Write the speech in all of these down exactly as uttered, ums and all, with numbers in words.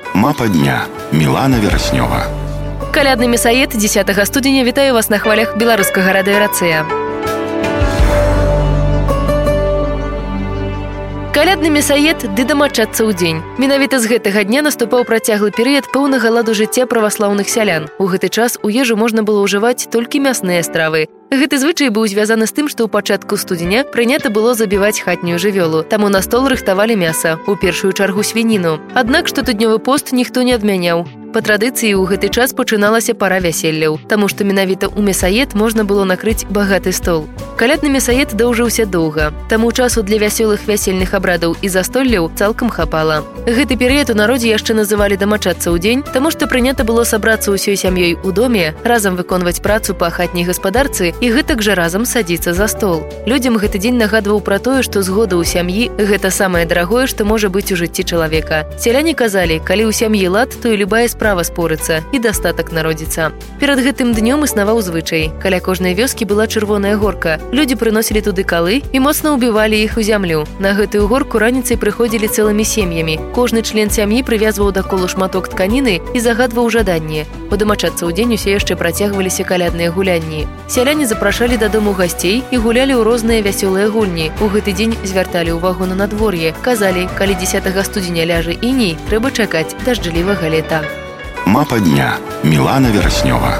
Мапа дня. Мілана Вераснёва. Калядны месаед дзесятага студзеня вітаю вас на хвалях беларускага радыё «Рацыя». Калядны месаед ды дамачацца ў дзень. Менавіта з гэтага дня наступаў працяглы перыяд пэўнага ладу жыцця праваслаўных сялян. У гэты час у ежу можна было ўжываць толькі мясныя стравы. Гэты звычай быў звязаны з тым, што ў пачатку студзеня прынята было забіваць хатнюю жывёлу. Таму на стол рыхтавалі мяса, у першую чаргу свініну. Аднак штотыднёвы пост ніхто не адмяняў. Па традыцыі ў гэты час пачыналася пара вяселляў, таму што менавіта ў месаед можна было накрыць багаты стол. Калядны месаед доўжыўся доўга, таму часу для вясёлых вясельных абрадаў і застолляў цалкам хапала. Гэты перыяд у народзе яшчэ называлі дамачацца ў дзень, таму што прынята было сабрацца ўсёй сям'ёй у доме, разам выконваць працу па хатняй гаспадарцы і гэтак жа разам садзіцца за стол. Людзям гэты дзень нагадваў пра тое, што згода ў сям'і – гэта самае дарагое, што можа быць у жыцці чалавека. Сяляне казалі, калі ў сям'і лад, то і любая справа спорыцца і дастатак народзіцца. Перад гэтым днём існаваў звычай. Каля кожнай вёскі была чырвоная горка. Людзі прыносілі туды калы і моцна ўбівалі іх у зямлю. На гэтую горку раніцай прыходзілі цэлымі сем'ямі. Кожны член сям'і прывязваў да колу шматок тканіны і загадваў жаданне. У дамачацца ў дзень усе яшчэ працягваліся калядныя гулянні. Сяляне запрашалі дадому гасцей і гулялі ў розныя вясёлыя гульні. У гэты дзень звярталі ўвагу на надвор'е. Казалі, калі дзесятага студзеня ляжа іней, трэба чакаць дажджлівага лета. Мапа дня. Мілана Вераснёва.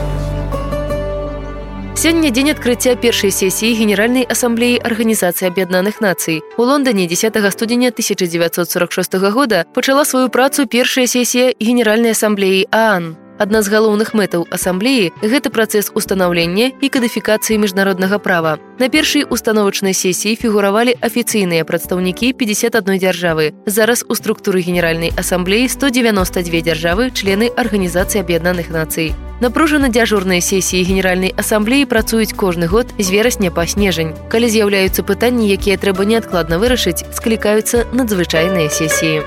Сёння дзень адкрыцця першай сесіі Генеральнай асамблеі Арганізацыі Аб'яднаных Нацый. У Лондане дзесятага студзеня тысяча дзевяцьсот сорок шостага года пачала сваю працу першая сесія Генеральнай асамблеі ААН. Адна з галоўных мэтаў асамблеі – гэта працэс устанаўлення і кадыфікацыі міжнароднага права. На першай установачнай сесіі фігуравалі афіцыйныя прадстаўнікі пятьдесят одной дзяржавы. Зараз у структуры Генеральнай асамблеі сто девяносто две дзяржавы, члены Арганізацыі Аб'яднаных Нацый. Напружана дзяжурныя сесіі Генеральнай асамблеі працуюць кожны год з верасня па снежань. Калі з'яўляюцца пытанні, якія трэба неадкладна вырашыць, склікаюцца надзвычайныя сесіі.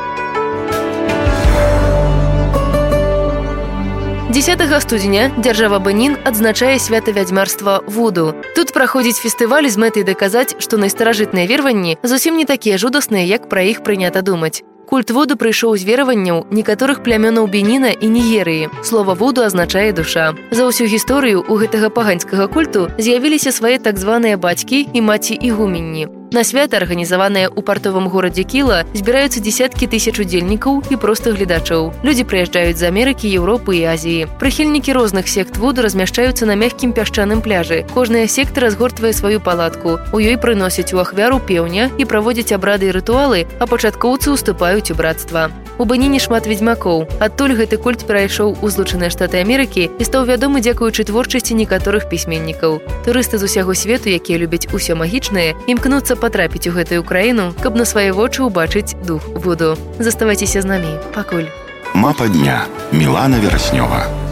дзесятага студзеня дзяржава Бенін адзначае свята вядзьмарства вуду. Тут праходзіць фестываль з мэтай даказаць, што найстаражытныя вераванні зусім не такія жудасныя, як пра іх прынята думаць. Культ вуду прыйшоў з вераванняў некаторых плямёнаў Беніна і Нігерыі. Слова вуду азначае душа. За ўсю гісторыю у гэтага паганскага культу з'явіліся свае так званыя бацькі і маці ігуменні. На свята, арганізаванае ў партовым горадзе Кіла, збіраюцца дзесяткі тысяч удзельнікаў і проста гледачоў. Людзі прыязджаюць з Амерыкі, Еўропы і Азіі. Прыхільнікі розных сект вуду размяшчаюцца на мяккім пясчаным пляжы. Кожная секта разгортвае сваю палатку. У ёй прыносяць у ахвяру пеўня і праводзяць абрады і рытуалы, а пачаткоўцы ўступаюць у брацтва. У Беніне шмат ведзьмакоў. Адтуль гэты культ перайшоў у Злучаныя Штаты Амерыкі і стаў вядомы дзякуючы творчасці некаторых пісьменнікаў. Турысты з усяго свету, якія любяць усё магічнае, імкнуцца патрапіць у гэтую краіну, каб на свае вочы ўбачыць дух вуду. Заставайцеся з намі. Пакуль. Мапа дня. Мілана Вераснёва.